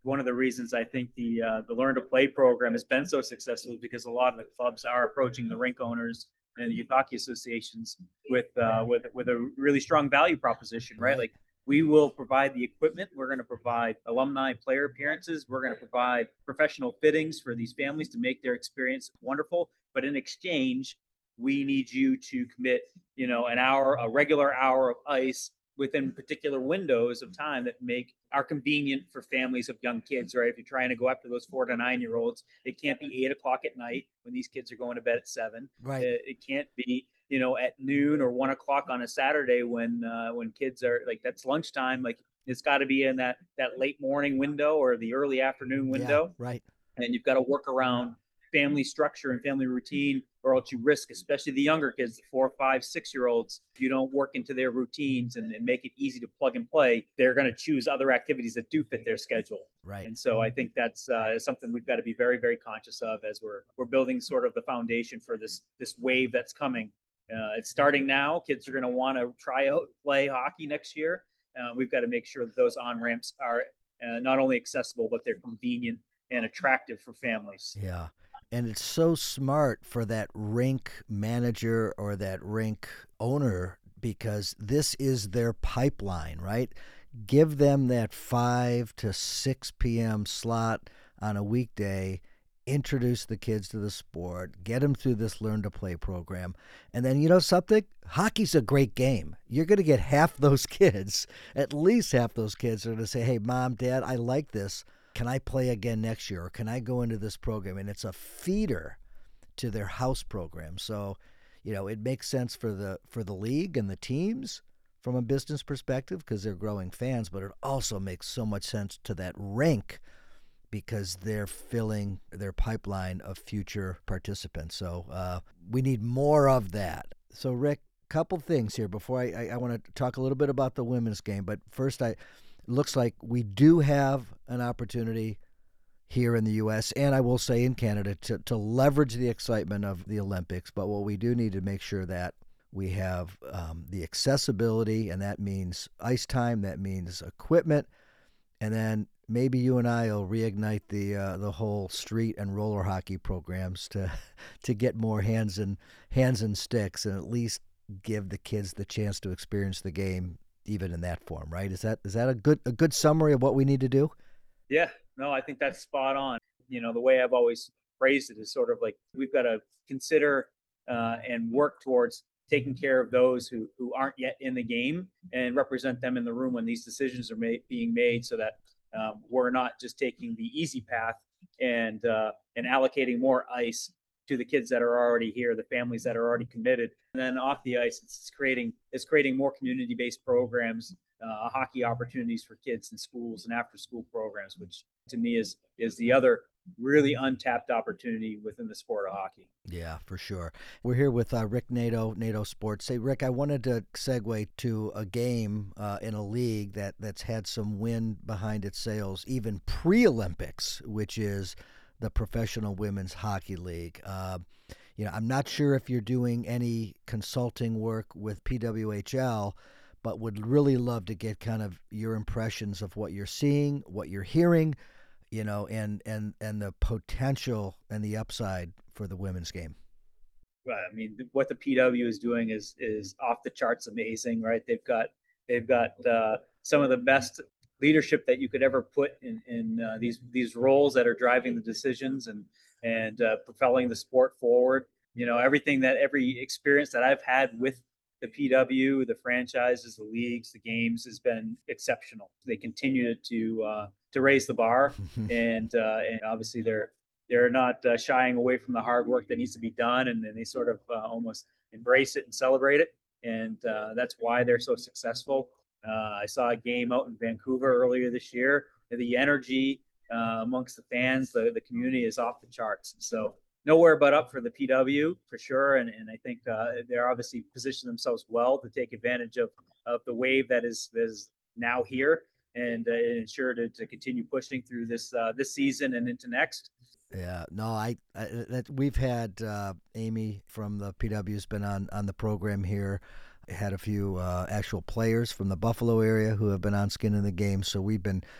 one of the reasons I think the uh, the Learn to Play program has been so successful is because a lot of the clubs are approaching the rink owners and the youth hockey associations with uh, with with a really strong value proposition, right? Like, we will provide the equipment. We're going to provide alumni player appearances. We're going to provide professional fittings for these families to make their experience wonderful. But in exchange, we need you to commit, you know, an hour, a regular hour of ice within particular windows of time that make are convenient for families of young kids, right? If you're trying to go after those four to nine year olds, it can't be eight o'clock at night when these kids are going to bed at seven. Right. It, it can't be, you know, at noon or one o'clock on a Saturday when uh, when kids are like, that's lunchtime. Like, it's got to be in that that late morning window or the early afternoon window. Yeah, right. And you've got to work around family structure and family routine, or else you risk, especially the younger kids, the four, five, six year olds, if you don't work into their routines and, and make it easy to plug and play, they're going to choose other activities that do fit their schedule. Right. And so I think that's uh, something we've got to be very, very conscious of as we're we're building sort of the foundation for this this wave that's coming. Uh, it's starting now. Kids are going to want to try out play hockey next year. Uh, we've got to make sure that those on ramps are uh, not only accessible, but they're convenient and attractive for families. Yeah. And it's so smart for that rink manager or that rink owner, because this is their pipeline, right? Give them that five to six p.m. slot on a weekday, introduce the kids to the sport, get them through this Learn to Play program. And then, you know something? Hockey's a great game. You're going to get half those kids, at least half those kids are going to say, hey, Mom, Dad, I like this. Can I play again next year, or can I go into this program? And it's a feeder to their house program. So, you know, it makes sense for the for the league and the teams from a business perspective because they're growing fans, but it also makes so much sense to that rink because they're filling their pipeline of future participants. So uh, we need more of that. So, Rick, couple things here before I, I, I want to talk a little bit about the women's game. But first, I looks like we do have an opportunity here in the U S and I will say in Canada to, to leverage the excitement of the Olympics. But what we do need to make sure that we have um, the accessibility, and that means ice time, that means equipment, and then maybe you and I will reignite the uh, the whole street and roller hockey programs to to get more hands and hands and sticks, and at least give the kids the chance to experience the game even in that form, right? Is that is that a good a good summary of what we need to do? Yeah, no, I think that's spot on. You know, the way I've always phrased it is sort of like we've got to consider uh, and work towards taking care of those who, who aren't yet in the game and represent them in the room when these decisions are made, being made, so that um, we're not just taking the easy path and uh, and allocating more ice to the kids that are already here, the families that are already committed. And then off the ice, it's creating it's creating more community-based programs, uh, hockey opportunities for kids in schools and after-school programs, which to me is is the other really untapped opportunity within the sport of hockey. Yeah, for sure. We're here with uh, Rick Nadeau, Nadeau Sports. Say, Rick, I wanted to segue to a game uh, in a league that, that's had some wind behind its sails, even pre-Olympics, which is the Professional Women's Hockey League. Uh, you know, I'm not sure if you're doing any consulting work with P W H L, but would really love to get kind of your impressions of what you're seeing, what you're hearing, you know, and, and, and the potential and the upside for the women's game. Right. I mean, what the P W is doing is is off the charts amazing, right? They've got they've got uh, some of the best leadership that you could ever put in in uh, these these roles that are driving the decisions and and uh, propelling the sport forward. You know, everything that every experience that I've had with the P W, the franchises, the leagues, the games has been exceptional. They continue to uh, to raise the bar, and uh, and obviously they're they're not uh, shying away from the hard work that needs to be done, and then they sort of uh, almost embrace it and celebrate it, and uh, that's why they're so successful. Uh, I saw a game out in Vancouver earlier this year. The energy uh, amongst the fans, the, the community is off the charts. So nowhere but up for the P W for sure. And, and I think uh, they're obviously positioned themselves well to take advantage of, of the wave that is, that is now here, and uh, ensure to, to continue pushing through this uh, this season and into next. Yeah, no, I, I that we've had uh, Amy from the P W has been on, on the program here. Had a few uh, actual players from the Buffalo area who have been on Skin in the Game. So we've been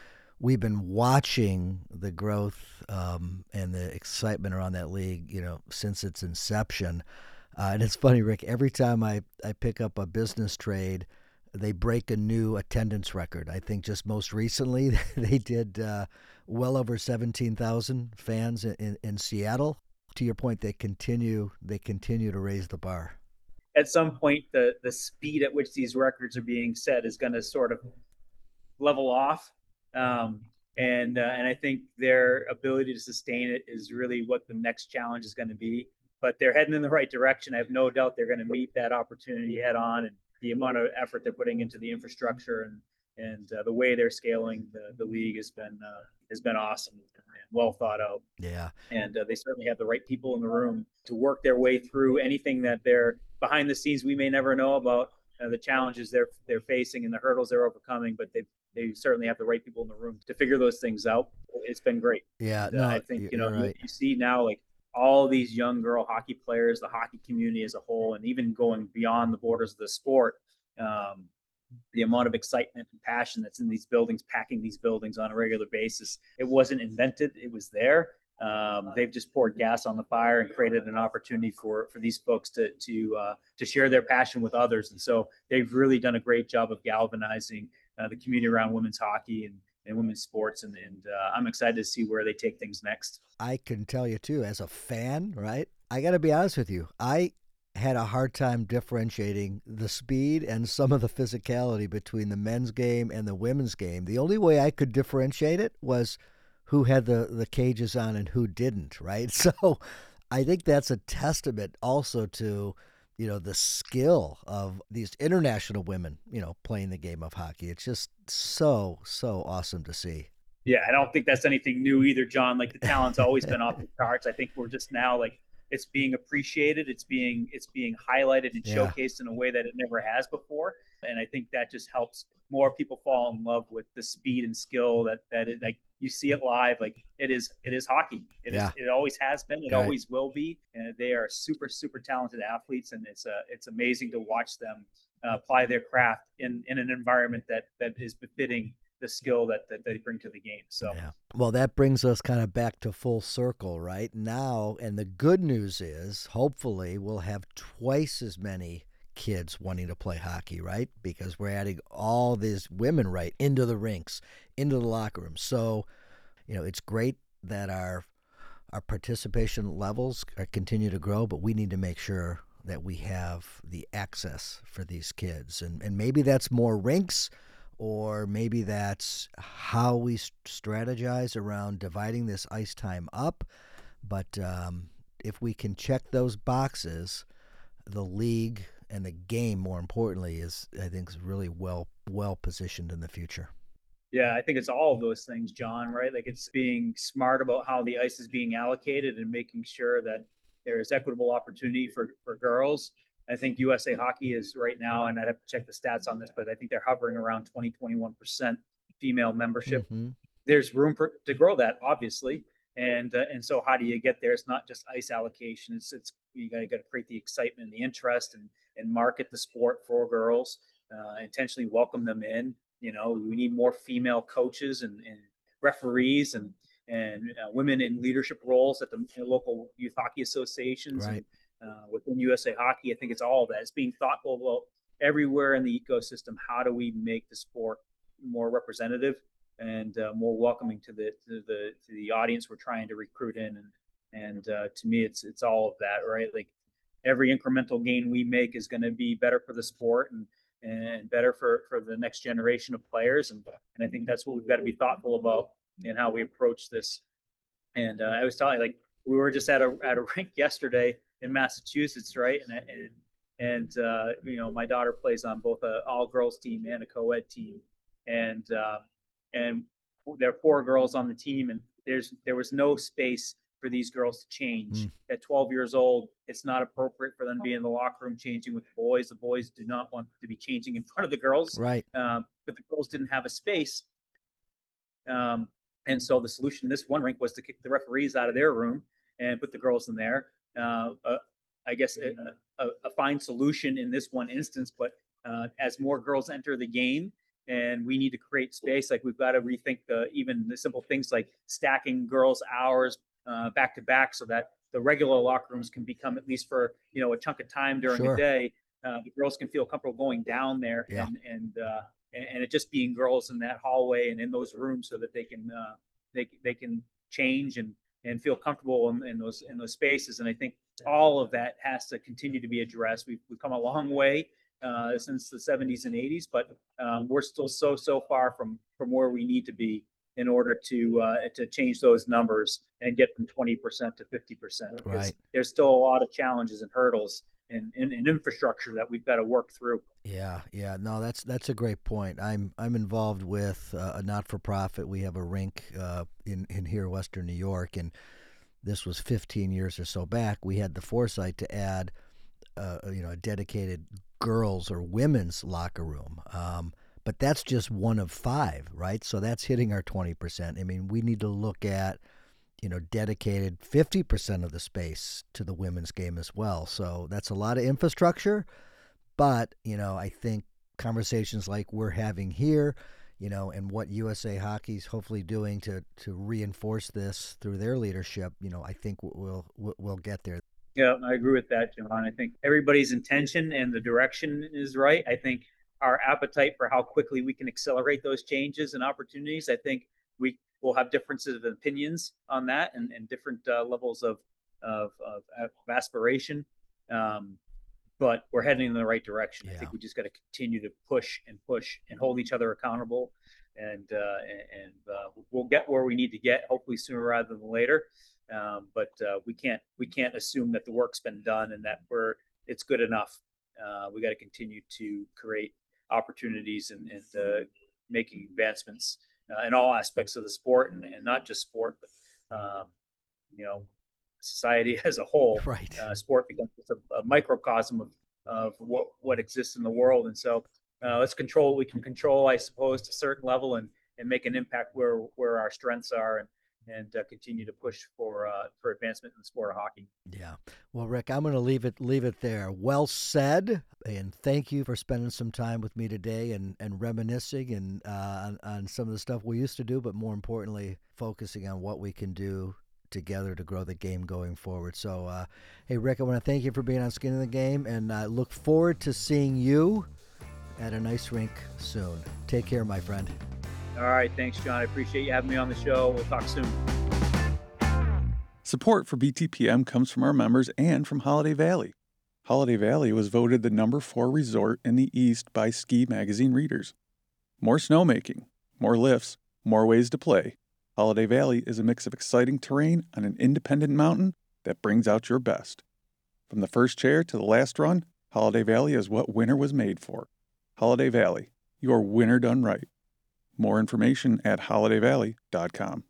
we've been watching the growth um, and the excitement around that league, you know, since its inception. Uh, and it's funny, Rick, every time I, I pick up a business trade, they break a new attendance record. I think just most recently they did uh, well over seventeen thousand fans in, in, in Seattle. To your point, they continue they continue to raise the bar. At some point, the the speed at which these records are being set is going to sort of level off. Um, and uh, and I think their ability to sustain it is really what the next challenge is going to be. But they're heading in the right direction. I have no doubt they're going to meet that opportunity head on, and the amount of effort they're putting into the infrastructure and and uh, the way they're scaling the, the league has been uh, has been awesome and well thought out. Yeah, and uh, they certainly have the right people in the room to work their way through anything that they're behind the scenes we may never know about, uh, the challenges they're they're facing and the hurdles they're overcoming. But they they certainly have the right people in the room to figure those things out. It's been great. Yeah, And, no, uh, I think you know you're right. you, you see now like all these young girl hockey players, the hockey community as a whole, and even going beyond the borders of the sport. Um, the amount of excitement and passion that's in these buildings, packing these buildings on a regular basis. It wasn't invented, it was there. Um, they've just poured gas on the fire and created an opportunity for, for these folks to, to, uh, to share their passion with others. And so they've really done a great job of galvanizing uh, the community around women's hockey and, and women's sports. And, and uh, I'm excited to see where they take things next. I can tell you too, as a fan, right? I got to be honest with you. I had a hard time differentiating the speed and some of the physicality between the men's game and the women's game. The only way I could differentiate it was who had the, the cages on and who didn't, right? So I think that's a testament also to, you know, the skill of these international women, you know, playing the game of hockey. It's just so, so awesome to see. Yeah, I don't think that's anything new either, John. Like the talent's always been off the charts. I think we're just now like, it's being appreciated. It's being it's being highlighted and Yeah. showcased in a way that it never has before. And I think that just helps more people fall in love with the speed and skill that that it, like you see it live. Like it is it is hockey. It Yeah. is it always has been. It Right. always will be. And they are super super talented athletes, and it's uh, it's amazing to watch them uh, apply their craft in in an environment that that is befitting the skill that, that they bring to the game. So Yeah. Well, that brings us kind of back to full circle right now. And the good news is, hopefully, we'll have twice as many kids wanting to play hockey, right? Because we're adding all these women right into the rinks, into the locker room. So, you know, it's great that our our participation levels are, continue to grow, but we need to make sure that we have the access for these kids. And, and maybe that's more rinks, or maybe that's how we strategize around dividing this ice time up. But um, if we can check those boxes, the league and the game, more importantly, is I think is really well well positioned in the future. yeah, I think it's all of those things, John, right? Like it's being smart about how the ice is being allocated and making sure that there is equitable opportunity for, for girls. I think U S A Hockey is right now, and I'd have to check the stats on this, but I think they're hovering around twenty, twenty-one percent female membership. Mm-hmm. There's room for to grow that, obviously. And uh, and so how do you get there? It's not just ice allocation. It's it's you got to create the excitement, and the interest, and and market the sport for girls. Uh, intentionally welcome them in. You know, we need more female coaches and, and referees and and uh, women in leadership roles at the local youth hockey associations. Right. And, uh, within U S A Hockey, I think it's all of that. It's being thoughtful about everywhere in the ecosystem. How do we make the sport more representative and uh, more welcoming to the to the to the audience we're trying to recruit in? And and uh, to me, it's it's all of that, right? Like every incremental gain we make is going to be better for the sport and and better for for the next generation of players. And and I think that's what we've got to be thoughtful about in how we approach this. And uh, I was telling you, like we were just at a at a rink yesterday in Massachusetts, right? And and, and uh, you know, my daughter plays on both a all girls team and a co-ed team, and uh, and there are four girls on the team, and there's there was no space for these girls to change. Mm. At twelve years old, it's not appropriate for them to be in the locker room changing with the boys. The boys do not want to be changing in front of the girls, Right. um, but the girls didn't have a space. Um, and so the solution in this one rink was to kick the referees out of their room and put the girls in there. Uh, uh, I guess a, a, a fine solution in this one instance, but uh, as more girls enter the game, and we need to create space. Like we've got to rethink the even the simple things like stacking girls' hours uh, back to back, so that the regular locker rooms can become, at least for you know a chunk of time during Sure. the day, uh, the girls can feel comfortable going down there Yeah. and and uh, and, and it just being girls in that hallway and in those rooms, so that they can uh, they they can change and and feel comfortable in, in those in those spaces. And I think all of that has to continue to be addressed. We've, we've come a long way uh, since the seventies and eighties, but um, we're still so so far from from where we need to be in order to uh, to change those numbers and get from twenty percent to fifty percent. Right. There's still a lot of challenges and hurdles and, and, and infrastructure that we've got to work through. Yeah, yeah. No, that's that's a great point. I'm I'm involved with uh, a not-for-profit. We have a rink uh, in in here, Western New York, and this was fifteen years or so back. We had the foresight to add, uh, you know, a dedicated girls or women's locker room. Um, but that's just one of five, right? So that's hitting our twenty percent. I mean, we need to look at, you know, dedicated fifty percent of the space to the women's game as well. So that's a lot of infrastructure. But, you know, I think conversations like we're having here, you know, and what U S A Hockey's hopefully doing to, to reinforce this through their leadership, you know, I think we'll we'll, we'll get there. Yeah, I agree with that, John. I think everybody's intention and the direction is right. I think our appetite for how quickly we can accelerate those changes and opportunities, I think we will have differences of opinions on that and, and different uh, levels of, of, of, of aspiration. Um, but we're heading in the right direction. Yeah. I think we just got to continue to push and push and hold each other accountable. And, uh, and, and uh, we'll get where we need to get, hopefully sooner rather than later. Um, but uh, we can't we can't assume that the work's been done and that we're it's good enough. Uh, we got to continue to create opportunities and, and uh, making advancements uh, in all aspects of the sport, and, and not just sport, but um, you know, society as a whole. Right. Uh, sport becomes a, a microcosm of, of what what exists in the world, and so uh, let's control what we can control, I suppose, to a certain level, and and make an impact where where our strengths are, and. and uh, continue to push for uh, for advancement in the sport of hockey. Yeah. Well, Rick, I'm going to leave it leave it there. Well said, and thank you for spending some time with me today and, and reminiscing and uh, on, on some of the stuff we used to do, but more importantly, focusing on what we can do together to grow the game going forward. So, uh, hey, Rick, I want to thank you for being on Skin in the Game, and I uh, look forward to seeing you at an ice rink soon. Take care, my friend. All right. Thanks, John. I appreciate you having me on the show. We'll talk soon. Support for B T P M comes from our members and from Holiday Valley. Holiday Valley was voted the number four resort in the East by Ski Magazine readers. More snowmaking, more lifts, more ways to play. Holiday Valley is a mix of exciting terrain on an independent mountain that brings out your best. From the first chair to the last run, Holiday Valley is what winter was made for. Holiday Valley, your winter done right. More information at holiday valley dot com.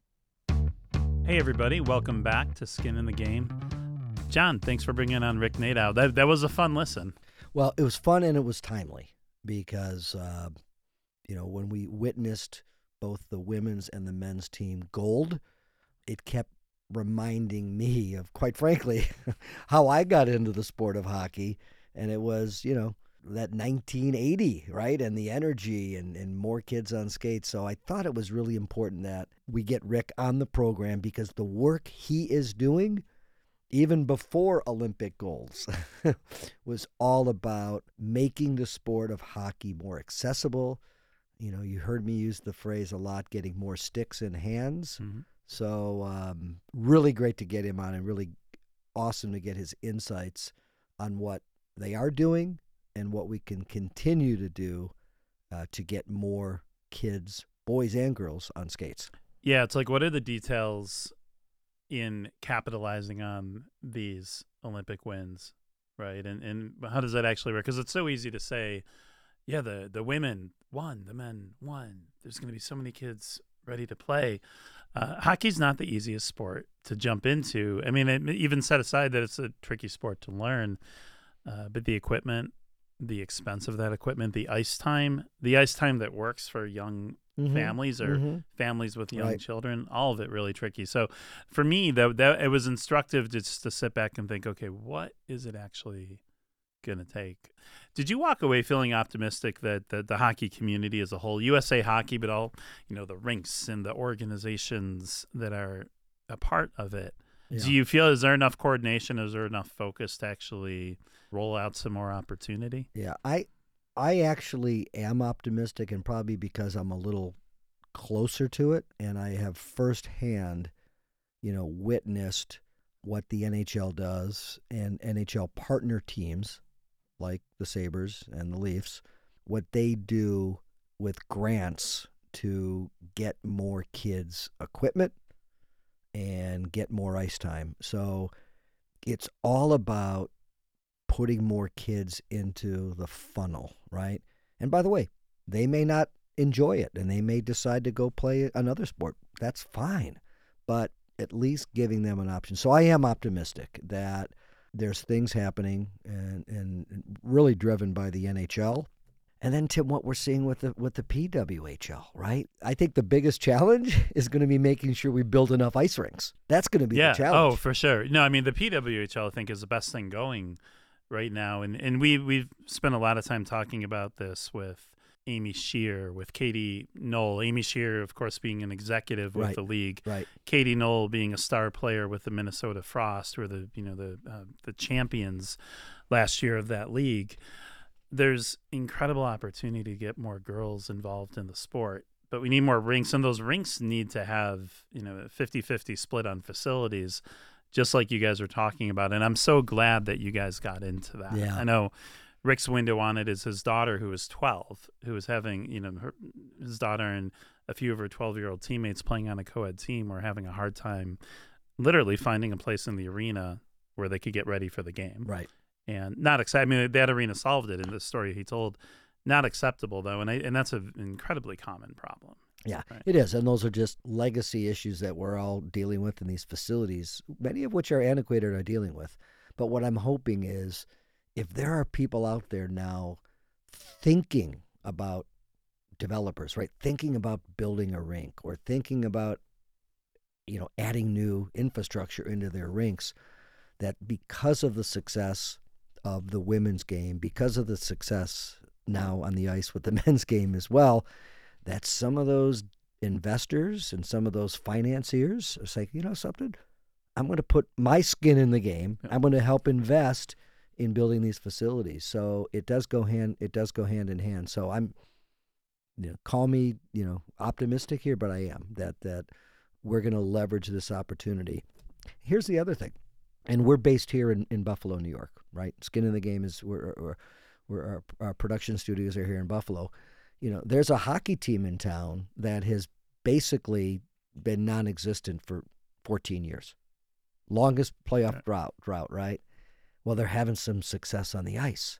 Hey, everybody. Welcome back to Skin in the Game. John, thanks for bringing on Rick Nadeau. That, that was a fun listen. Well, it was fun and it was timely because, uh, you know, when we witnessed both the women's and the men's team gold, it kept reminding me of, quite frankly, how I got into the sport of hockey. And it was, you know, that nineteen eighty, right? And the energy and, and more kids on skates. So I thought it was really important that we get Rick on the program because the work he is doing, even before Olympic golds, was all about making the sport of hockey more accessible. You know, you heard me use the phrase a lot, getting more sticks in hands. Mm-hmm. So um, really great to get him on and really awesome to get his insights on what they are doing and what we can continue to do uh, to get more kids, boys and girls, on skates. Yeah, it's like, what are the details in capitalizing on these Olympic wins, right? And and how does that actually work? Because it's so easy to say, yeah, the, the women won, the men won. There's going to be so many kids ready to play. Uh, hockey's not the easiest sport to jump into. I mean, it, even set aside that it's a tricky sport to learn, uh, but the equipment, the expense of that equipment, the ice time, the ice time that works for young mm-hmm. families or mm-hmm. families with young right. children, all of it really tricky. So for me, that, that it was instructive just to sit back and think, okay, what is it actually going to take. Did you walk away feeling optimistic that, that the hockey community as a whole, U S A Hockey, but all, you know, the rinks and the organizations that are a part of it, Yeah. do you feel, is there enough coordination? Is there enough focus to actually roll out some more opportunity? Yeah, I I actually am optimistic, and probably because I'm a little closer to it, and I have firsthand, you know, witnessed what the N H L does and N H L partner teams like the Sabres and the Leafs, what they do with grants to get more kids equipment and get more ice time. So it's all about putting more kids into the funnel, right? And by the way, they may not enjoy it and they may decide to go play another sport. That's fine. But at least giving them an option. So I am optimistic that there's things happening and, and really driven by the N H L. And then, Tim, what we're seeing with the with the P W H L, right? I think the biggest challenge is going to be making sure we build enough ice rinks. That's going to be yeah. the challenge. Oh, for sure. No, I mean, the P W H L, I think, is the best thing going right now. And and we, we've spent a lot of time talking about this with Amy Shear, with Katie Knoll. Amy Shear, of course, being an executive with Right. the league. Right. Katie Knoll being a star player with the Minnesota Frost, who are the you know the uh, the champions last year of that league. There's incredible opportunity to get more girls involved in the sport, but we need more rinks, and those rinks need to have you know a fifty-fifty split on facilities, just like you guys are talking about. And I'm so glad that you guys got into that. Yeah. I know Rick's window on it is his daughter, who is twelve, who is having, you know, her, his daughter and a few of her twelve-year-old teammates playing on a co-ed team were having a hard time literally finding a place in the arena where they could get ready for the game. Right. And not acceptable. I mean, that arena solved it in the story he told. Not acceptable, though, and I, and that's an incredibly common problem. Yeah, Right. it is. And those are just legacy issues that we're all dealing with in these facilities, many of which are antiquated are dealing with. But what I'm hoping is if there are people out there now thinking about developers, right, thinking about building a rink or thinking about, you know, adding new infrastructure into their rinks, that because of the success of the women's game, because of the success now on the ice with the men's game as well, that some of those investors and some of those financiers are saying, you know something, I'm going to put my skin in the game. Yeah. I'm going to help invest in building these facilities. So it does go hand it does go hand in hand. So I'm, you know, call me, you know, optimistic here, but I am that that we're going to leverage this opportunity. Here's the other thing, and we're based here in, in Buffalo, New York, right? Skin in the game is where, where, where our, our production studios are here in Buffalo. You know, there's a hockey team in town that has basically been non-existent for fourteen years. Longest playoff Yeah. drought, drought, right? Well, they're having some success on the ice.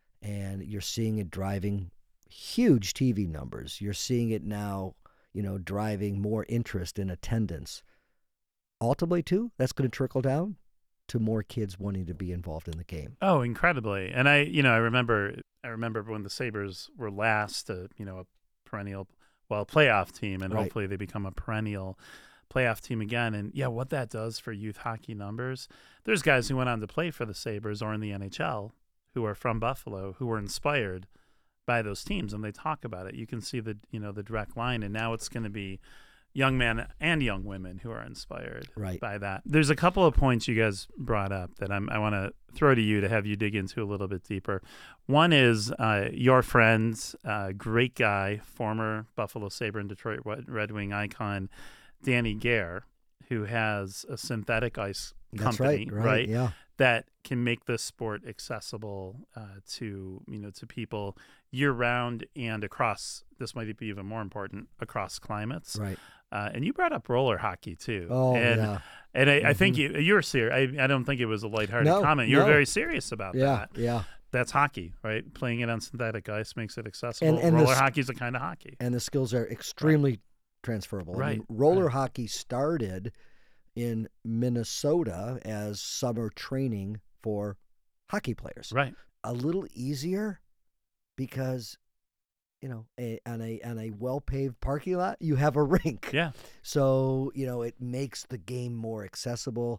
And you're seeing it driving huge T V numbers. You're seeing it now, you know, driving more interest in attendance. Ultimately, too, that's going to trickle down to more kids wanting to be involved in the game. Oh, incredibly. And I, you know, I remember, I remember when the Sabres were last, uh, you know, a perennial, well, playoff team, and Right. hopefully they become a perennial playoff team again. And yeah, what that does for youth hockey numbers. There's guys who went on to play for the Sabres or in the N H L who are from Buffalo, who were inspired by those teams, and they talk about it. You can see the, you know, the direct line, and now it's going to be young men and young women who are inspired Right. by that. There's a couple of points you guys brought up that I'm, I want to throw to you to have you dig into a little bit deeper. One is uh, your friend, uh, great guy, former Buffalo Sabre and Detroit Red Wing icon, Danny Gare, who has a synthetic ice That's company, right, right, yeah. that can make this sport accessible uh, to, you know, to people year round and across, this might be even more important, across climates. Right. Uh, and you brought up roller hockey too. Oh, and, yeah. And I, Mhm. I think you you were serious. I, I don't think it was a lighthearted No, comment. You were no. very serious about Yeah, that. yeah. That's hockey, right? Playing it on synthetic ice makes it accessible. And- and roller this- hockey is a kind of hockey. And the skills are extremely transferable. I mean, Right, roller right. hockey started in Minnesota as summer training for hockey players. Right. A little easier because, you know, a, on a on a well-paved parking lot, you have a rink. Yeah. So, you know, it makes the game more accessible.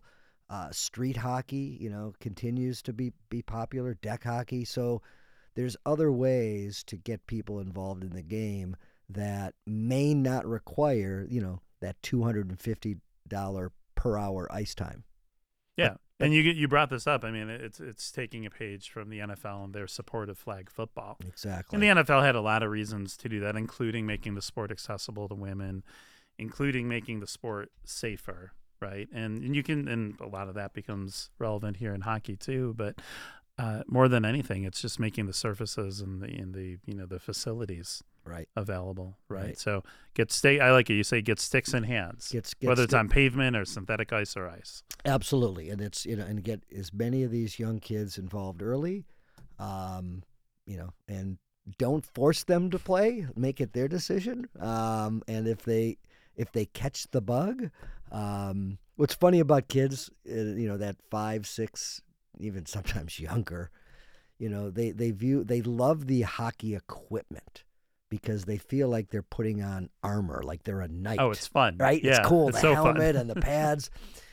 Uh, street hockey, you know, continues to be, be popular, deck hockey. So there's other ways to get people involved in the game that may not require, you know, that two hundred fifty dollars per hour ice time. Yeah. And you you brought this up. I mean, it's it's taking a page from the N F L and their support of flag football. Exactly. And the N F L had a lot of reasons to do that, including making the sport accessible to women, including making the sport safer, right? And and you can and a lot of that becomes relevant here in hockey too. But uh, more than anything, it's just making the surfaces and the in the you know the facilities right available, right? Right. So get stay. I like it. You say get sticks in hands, Gets, gets whether it's sti- on pavement or synthetic ice or ice. Absolutely, and it's you know, and get as many of these young kids involved early, um, you know, and don't force them to play. Make it their decision. Um, and if they if they catch the bug, um, what's funny about kids, uh, you know, that five, six, even sometimes younger, you know, they they view they love the hockey equipment because they feel like they're putting on armor, like they're a knight. Oh, it's fun, right? Yeah, It's cool. it's the so fun. helmet and the pads.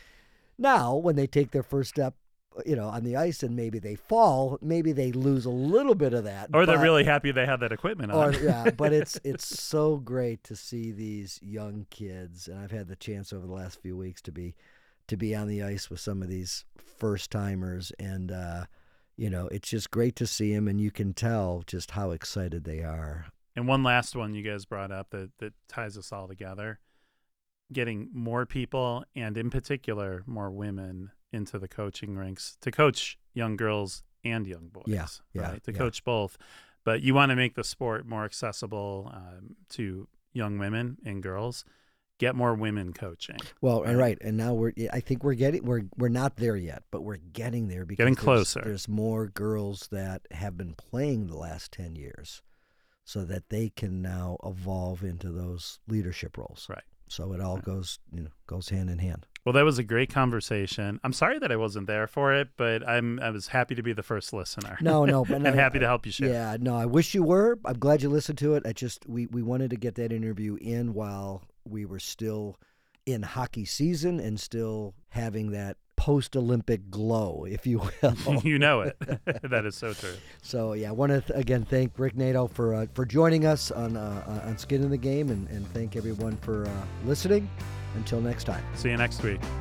Now, when they take their first step, you know, on the ice and maybe they fall, maybe they lose a little bit of that. Or they're but- really happy they have that equipment Or, on. yeah, but it's it's so great to see these young kids, and I've had the chance over the last few weeks to be to be on the ice with some of these first timers, and uh, you know, it's just great to see them, and you can tell just how excited they are. And one last one you guys brought up that, that ties us all together, getting more people, and in particular, more women into the coaching ranks to coach young girls and young boys, Yeah, yeah, right? To yeah. coach both. But you want to make the sport more accessible um, to young women and girls. Get more women coaching. Well, and Right. right, and now we're. I think we're getting. We're we're not there yet, but we're getting there because Getting there's- closer. There's more girls that have been playing the last ten years, so that they can now evolve into those leadership roles. Right. So it all Right. goes, you know, goes hand in hand. Well, that was a great conversation. I'm sorry that I wasn't there for it, but I'm I was happy to be the first listener. No, no, but and no, happy I- to help you share. Yeah, no, I wish you were. I'm glad you listened to it. I just we we wanted to get that interview in while we were still in hockey season and still having that post-Olympic glow, if you will. You know it. That is so true. So yeah, I want to th- again thank Rick Nato for uh, for joining us on uh, on Skin in the Game, and, and thank everyone for uh, listening. Until next time. See you next week.